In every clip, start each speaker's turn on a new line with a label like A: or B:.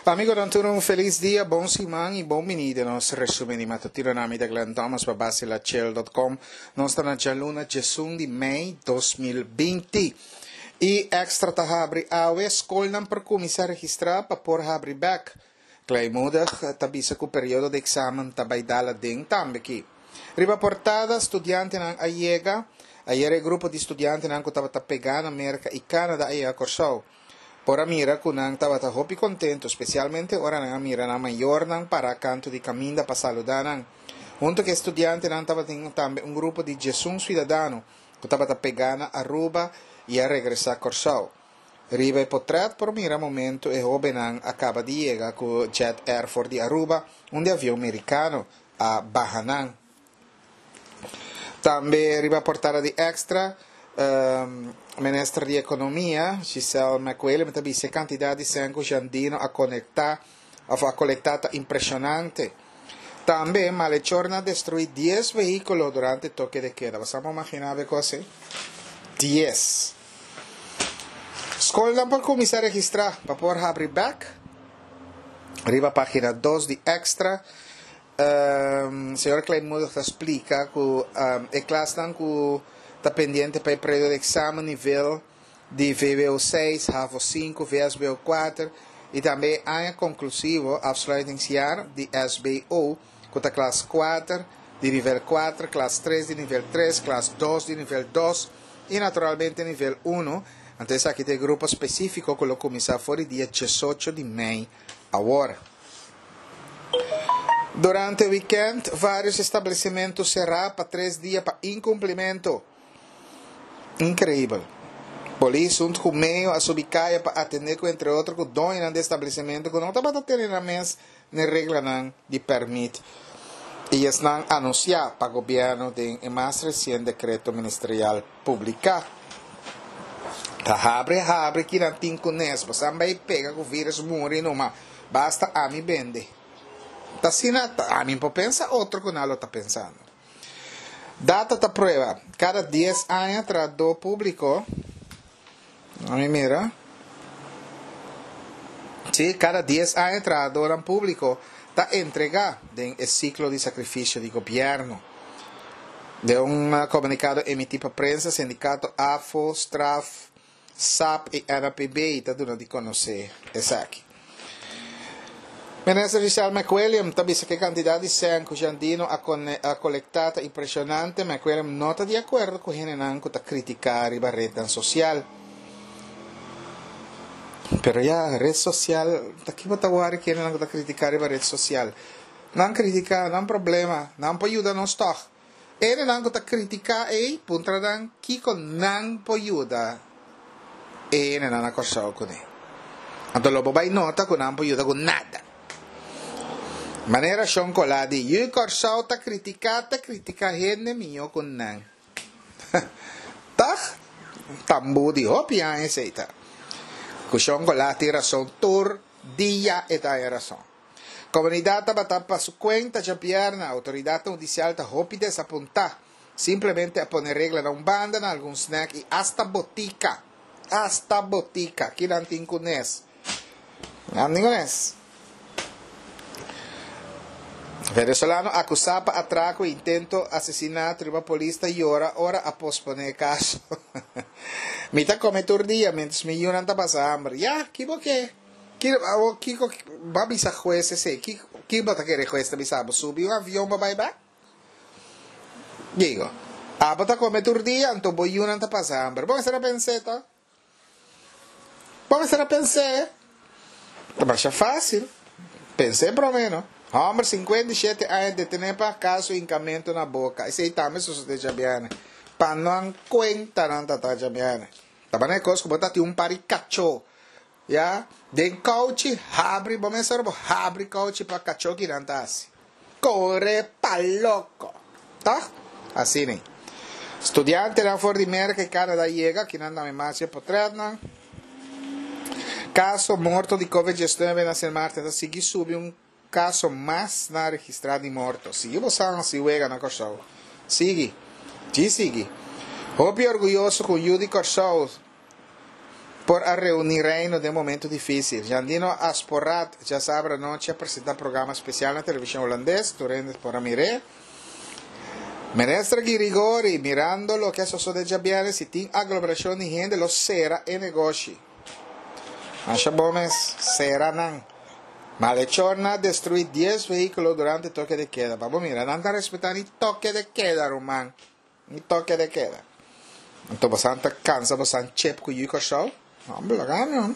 A: Amigo, Antônio, um feliz dia, bom semana e bom menino. Nosso resumo de matutino nome da Glenn Thomas para base la Chel.com. Nós estamos na Jaluna de 1 de maio de 2020. E extra tá abre a escola para começar a registrar para por abrir back. Clay muda, tabisa que o período de exame vai dar dentro também aqui. Riba portada, estudante na Aiega. Ayer o grupo de estudantes não estava pegando América e Canadá aí a Corsau. Por a mira que não estava hopi contento, especialmente ora na mira na maior não para canto de caminho para saludar. Junto que estudantes não estava também um grupo de Jesus cidadano que estava pegando a Aruba e a regressar a Corsau. Riba e potret por mira momento e Robenan acaba de chegar com o Jet Air Force de Aruba, avião americano a Bahanan. Também riba portada de extra. Ministro de Economia, Giselle McQueen, me também se quantidade de sangue jandino a conectar, a coletata impressionante. Também, Malechorna destruiu 10 veículos durante o toque de queda. Vamos imaginar a coisa? 10. Escola para começar a registrar, para poder abrir back. Arriba página 2 de extra. Senhor Kleinmuth explica que a classe está pendente para o período de exame nível de VWO 6, HAVO 5, VSBO 4 e também ano conclusivo afsluitingsjaar de SBO, com a classe 4 de nível 4, classe 3 de nível 3, classe 2 de nível 2 e naturalmente nível 1. Antes aqui tem grupo específico que começa fora dia 18 de maio agora. Durante o weekend, vários estabelecimentos cerraram para 3 dias para incumprimento. Incrível. Polícia, junto com o meio, a subicaia para atender, entre outros, com o dono do estabelecimento, que não estava tendo a mesa, nem regra não, de permite. E estão anunciando para o governo de mais recente decreto ministerial publicado. Abre, que não tem conhece, mas também pega com o vírus, morre, não, mas basta a mim vender. Tá assim, a mim pode pensar, outro que não está pensando. Data da prueba. Cada 10 anos traduz público. A mim mira. Sim, cada 10 anos traduz público. Está entregado o ciclo de sacrifício do governo. De comunicado emitido para a prensa, sindicato AFO, STRAF, SAP e NPB. Está dando de conhecer. Esse aqui. Ministro Giselle McWilliam também que a quantidade de sangue jandino a coletata impressionante. McWilliam não está de acordo com o que está criticando a rede social. Pero a rede social, está aqui para o que está criticando a rede social. Não critica, não problema, não pode ajudar nos toque. Ele não está criticando e puntradan que não pode ajudar. Ele não acordou com ele. Então, logo vai nota que não pode ajudar com nada. Maneira choncolade, eu corsau ta critica gente mio con nan. Tak, tambu di hopia essa. Com chocolate razão tur dia eta razão. Comunidade batapa su cuenta já pierna, autoridade judicial ta hopides apuntar. Simplesmente a poner regla na banda na algum snack e hasta botica, que não tem conhece. Não tem conhece. Venezuelano acusado de atraco e intento assassinato de uma polícia e ora a posponer caso. Mita come turdia, mentre mi non sta passando. Ya, que va bisa juez ese, que bota que juez bisabo subiu avião para back. Digo, bota come turdia, então boi não sta passando. Vamos ser a pensar, Vamos ser a pensar. Mas é fácil. Pensei pelo menos. Homem, 57 anos de ter para caso encamento na boca. Esse aí também só se jabiana. Para não conta não tá jabiana. Tá bem coisa que botar paricacho. Ya, de coach abre, vamos ser abre coach para cacho que não tá assim. Corre pa louco. Tá? Assim nem. Estudiante na Ford América e Canadá chega, que não dá mais potretna. Caso morto de COVID-19 na semana, da seguir subiu caso mais na registrado de mortos. Se você não se juega na Corsau, sigue. Hope orgulhoso com Judy Corsau. por a reunir de momento difícil. Jandino Asporat, já sabe, anoche apresenta programa especial na televisão holandês, Turendes por Amire. Menestra Girigori, mirando lo que sucede già bene, si tin aglomerazione di gente, lo sera e negoci. Masha Bomes, sera nan. Malechorna destruì 10 veicoli durante il toque di queda. Babbo mira, non sta rispettando il toque di queda, Roman. Il toque di queda. Então, bastante cansa, bastante chep com o Yuka Show. Não, não.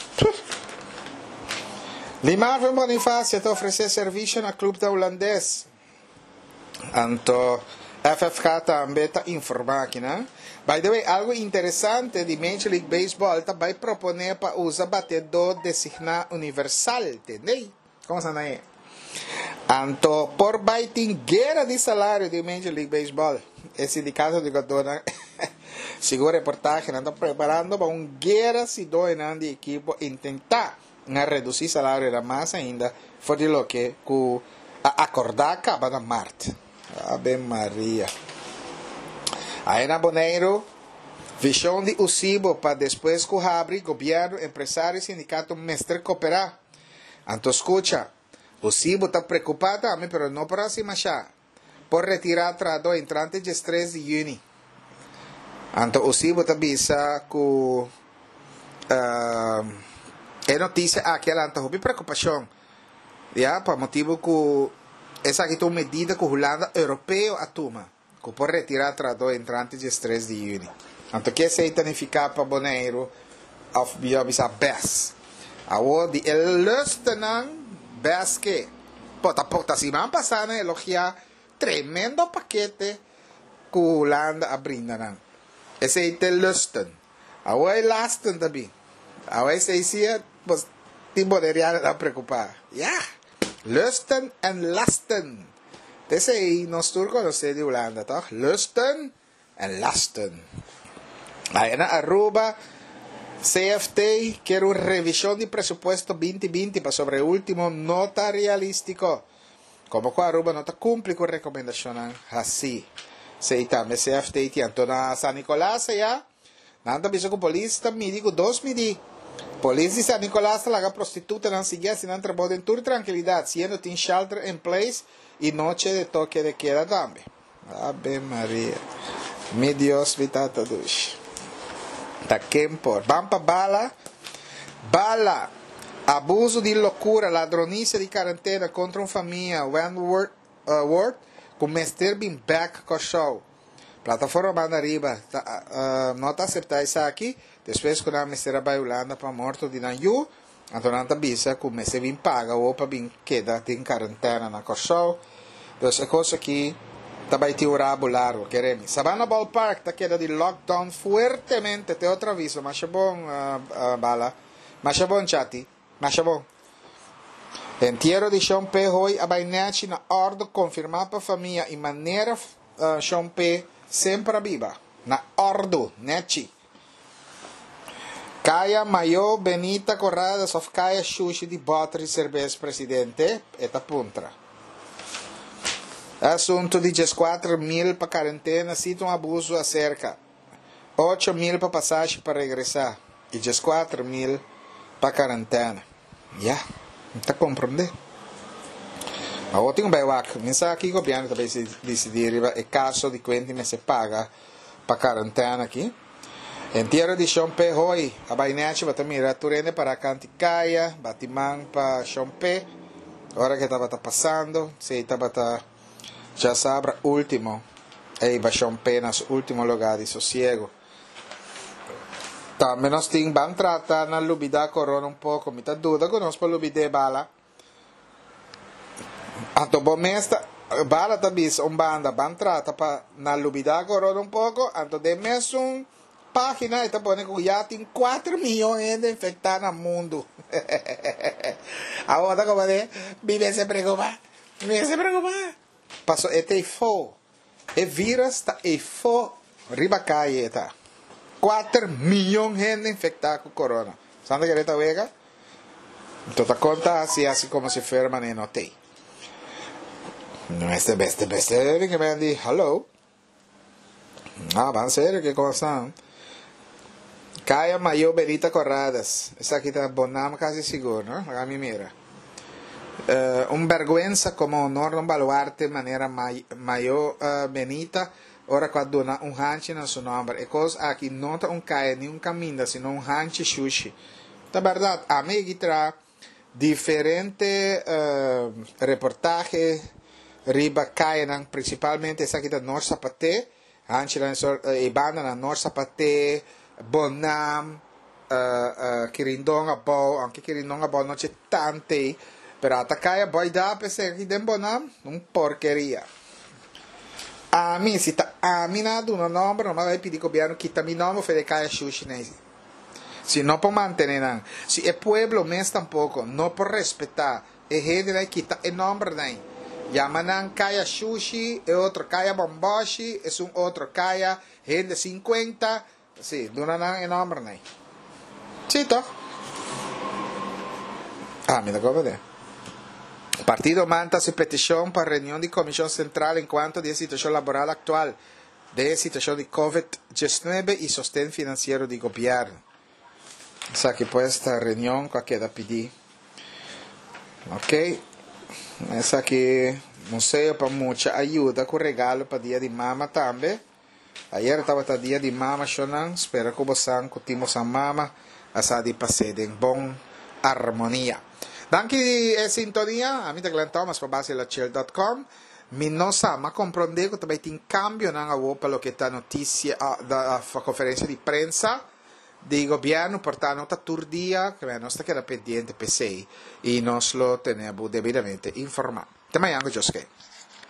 A: Limarve Bonifácio te oferecer serviço na clube da holandês. Então, FFK também está informando, né? By the way, algo interessante de Major League Baseball vai proponer para usar batedor designado universal, entendeu? Como se chama? Então, por baiting guerra de salário de Major League Baseball, o sindicato de jogadores segura reportagem está preparando para uma guerra se dois de equipo tentar reduzir o salário da massa ainda, for de lo que acordar acaba na Marte. Ave Maria. Aí na Boneiro, visão de Usibo para depois que o Habri, governo, empresário e sindicato mestre cooperar. Então escuta, Usibo está preocupado também, mas não para cima já, por retirar trador entrante de 3 de junho. Então Usibo está bisa que é notícia aquela, então houve preocupação, já, para motivo que essa aqui é uma medida que a Holanda europeu atuma, que pode retirar trador entrante de 3 de junho. Então, que se significa para Boneiro, of bisa best. Agora, o lustenan best que, pota semana passada, elogiar tremendo paquete que a Holanda abrinda. Esse é o lusten. Agora, o lasten também. Agora, se dizia, pues, tipo de real a preocupar. Yeah. Lusten en lasten. Desse aí, nós turcos conhecemos de Holanda, toch? Lusten en lasten. Aí na arroba CFT, quero revisão de presupuesto 2020 para sobre o último nota realístico. Como com a arroba nota cumpre com recomendação assim. Sei também CFT tianto na San Nicolás já. Nada bisa com polícia, me digo 2 midi. Polícia de San Nicolás laga prostituta não seguia se não trabalha em toda tranquilidade, sendo tem shelter in place e noite de toque de queda também. Ave Maria. Mi Deus vitata dos. Da por. Vamos para bala. Abuso de loucura, ladronice de quarentena contra uma família. Wentworth com Mr. Bean back com show. Plataforma banda arriba. Não está aceitar isso aqui. Depois que a Mr. vai Holanda para morto de Nanju, então não está bisa que o Mr. Bean paga ou para Bean queda em quarentena na show. Então essa coisa aqui também tem rabo largo, queremos. Savannah Ballpark está queda de lockdown fuertemente, te outro aviso, mas é bom, bala, mas é bom, chati, mas é bom. Entierro de Sean P. hoy a Bainete na ordem confirmar para a família e maneira Sean P. sempre viva, na ordem, neti. Caia Maior Benita Corrada of Caia Xuxi de Botri Cerveza Presidente, eta puntra. Assunto de 4.000 para quarentena, cita um abuso acerca 8.000 para passagem para regressar e 4.000 para quarentena. Já, está compreendendo? Agora tem baiwak, mensagem aqui que o governo também decidir, é caso de quanto se paga para quarentena aqui. Entierro de Sean P. hoy a Bainete vai mirar Turene para Canticaia, Batimang para Sean P. Agora que estava passando, se estava já sabe, último, aí vai Sean P. nas último lugar de sossego. Também nós vamos tratar na lubida corona um pouco, me tá dúvida que nós para lubida bala. Então, bom mestre, bala também banda, vamos tratar para na lubida corona um pouco, então de mesmo página está pondo que já tem 4 milhões de infectados no mundo. Agora, como é? Vive se preocupa. Passou, é fo. É vírus, está fo. Riba calle, tá. 4 milhões de gente infectados com corona. Santa Quereta Vega? Então, tá conta assim como se ferma nem notei. Não é este beste, que me diz, hello. Ah, van sério, que coisa. Kaya Mayo Benita Corradas. Esa aquí está Bonam casi seguro, ¿no? A mí mira. Un vergüenza como honor non baluarte manera Mayo Benita. Ora qua dona un hanchi nel suo nome. E cosa aqui nota un Kaya ni un caminda, sino un hanchi sushi. La verdad, a mí tra differenti reportaje riba Kaya, principalmente esa aquí está Nor Sapate, hanchi e banda na Nor Sapate, Bonam, Kirindong Abo, anche Kirindong Abo non c'è tante, però attaccare poi da pensare che den Bonam, un porcheria. A mim, se está aminado un nome, non vai pedir copiano que também nome fede Kaya Sushi nesse. Se não pode manter, não. Se é pueblo, mas tampouco, não pode respeitar. É rede daí que está é nome daí. Yamanang Kaya Sushi, é outro Kaya Bomboshi, é um outro Kaya, rede 50. Sí, duna nang enorme na. Chito. Mira cómo de. Partido manda su petición para reunión de Comisión Central en cuanto a la situación laboral actual, de situación de COVID-19 y sostén financiero de gobierno. O sea que pues esta reunión queda pedir. Ok. Essa aqui, museo para mucha ayuda con regalo para dia de mama también. Ayer estava o dia de mama, Shonan. Espero que vocês continuem a mama. Asa di passare in buona armonia. Danke a sintonia. A mim te Glenn Thomas para baselacel.com. Mi non sa, ma comprende che também tem cambio na Europa lo che è notizia da conferenza di prensa di governo portano a turdia che non sta che da pendiente per sei e non lo teniamo debitamente informato. Te mai anche Joske.